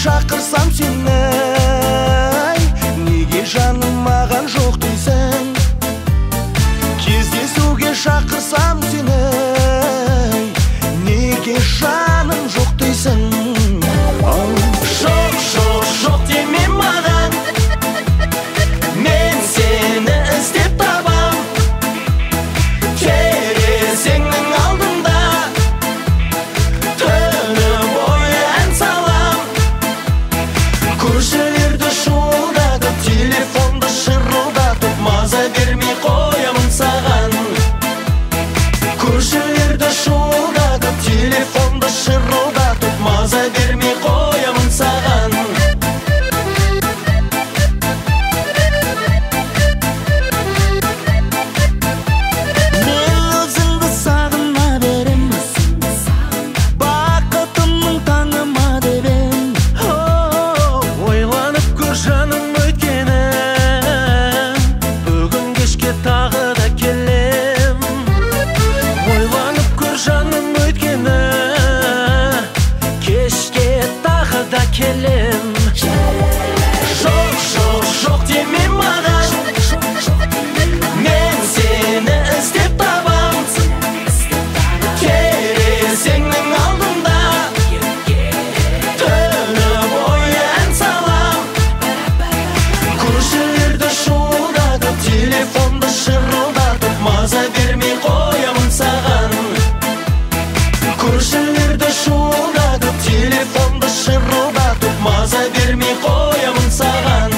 шақырсам сені, неге жаным маған жоқ дейсің? Кездесуге шақырсам сені, неге жаным жоқ дейсің? Жоқ, жоқ, жоқ деме маған, мен сені іздеп табам. Терезеңнің алдында түні бойы ән салам. Көршілерді шуылдатып, телефонды шырылдатып, маза бермей қоямын саған. Көршілерді шуылдатып, телефонды шырылдатып, маза бермей қоямын саған. Мен өзіңді сағына берем, бақытымның таңыма дебем. Ойланып көр жаным өткені, бүгін кешке тағы да келем. Ойланып көр жаным өткені, кешке тағы да келем. Жоқ, жоқ, жоқ деме маған, мен сені іздеп табам. Терезеңнің алдында түні бойы ән салам. Көршілерді шуылдатып, телефонды шырылдатып, маза бермей қоямын саған. Көршілерді шуылдатып, телефонды шырылдатып, маза бермей қоямын саған.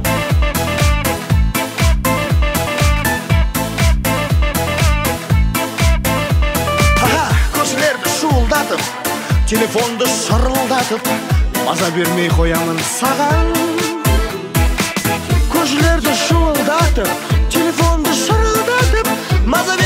Көршілерді шуылдатып, телефонды шырылдатып, маза бермей қоямын саған. Көршілерді шуылдатып, телефонды шырылдатып, маза